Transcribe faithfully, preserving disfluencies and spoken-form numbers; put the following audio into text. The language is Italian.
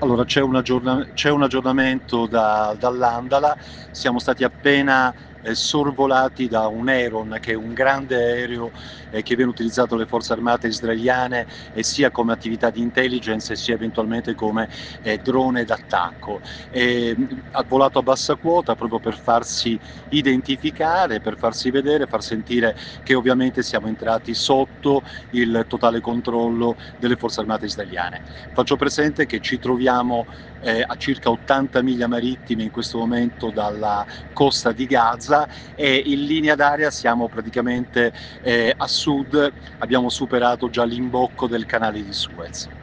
Allora c'è un aggiorna c'è un aggiornamento da dall'Andala, siamo stati appena, ehm, sorvolati da un Heron, che è un grande aereo, ehm, che viene utilizzato dalle forze armate israeliane, e sia come attività di intelligence e sia eventualmente come, ehm, drone d'attacco. Ehm, ha volato a bassa quota proprio per farsi identificare, per farsi vedere, far sentire che ovviamente siamo entrati sotto il totale controllo delle forze armate israeliane. Faccio presente che ci troviamo eh, a circa ottanta miglia marittime in questo momento dalla costa di Gaza, e in linea d'aria siamo praticamente eh, a sud, abbiamo superato già l'imbocco del canale di Suez.